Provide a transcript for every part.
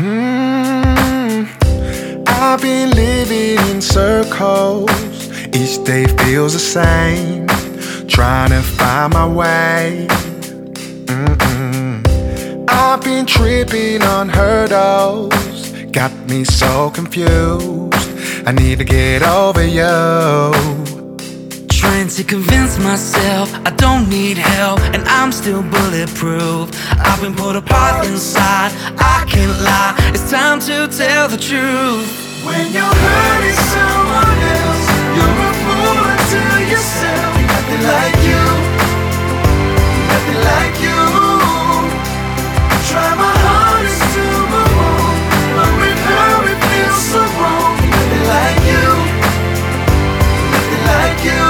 I've been living in circles. Each day feels the same. Trying to find my way. I've been tripping on hurdles. Got me so confused. I need to get over you. Trying to convince myself I don't need help and I'm still bulletproof. I've been pulled apart inside, I can't lie. It's time to tell the truth. When you're hurting someone else, you're a fool unto yourself. Nothing like you, nothing like you. Try my hardest to move on, but with her it feels so wrong. Nothing like you, nothing like you.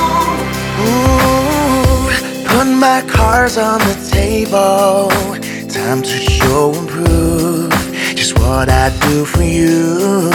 Put my cards on the table. Time to show and prove just what I do for you.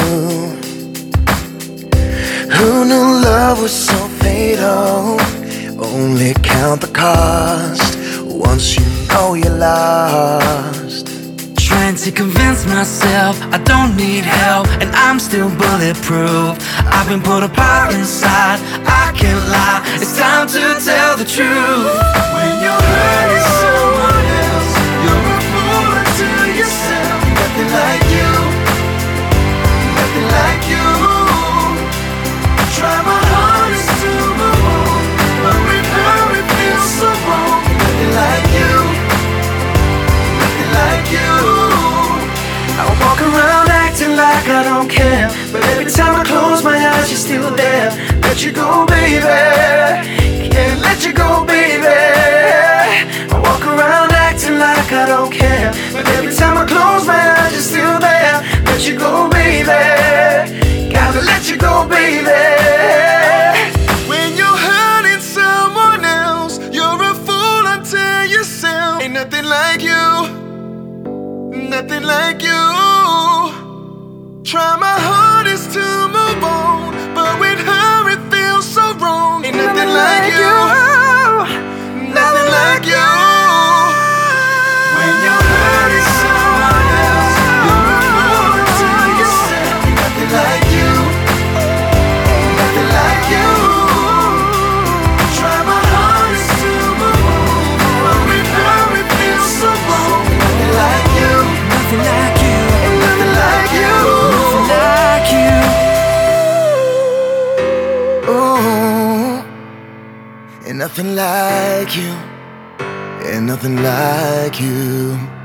Who knew love was so fatal? Only count the cost once you know you're lost. Trying to convince myself I don't need help and I'm still bulletproof. I've been pulled apart inside, I can't lie. It's time to tell the truth. When you're hurting someone else, you're a fool unto yourself. Nothing like you, nothing like you. Try my hardest to move on, but with her it feels so wrong. Nothing like you, nothing like you. I walk around acting like I don't care, but every time I close my eyes, you're still there. Let you go, baby. Can't let you go, baby. I walk around acting like I don't care, but every time I close my eyes, you're still there. Let you go, baby. Gotta let you go, baby. When you're hurting someone else, you're a fool unto yourself. Ain't nothing like you, nothing like you. Try my hardest to move on, but with her it feels so wrong. Ain't nothing like you, nothing like you. When you're hurting someone else, you're a fool unto yourself. Nothing like you, nothing like you. Try my hardest to move on, but with her it feels so wrong. Nothing like you, Nothing like you, nothing like you. nothing like you. Ooh, ain't nothing like you. Ain't nothing like you.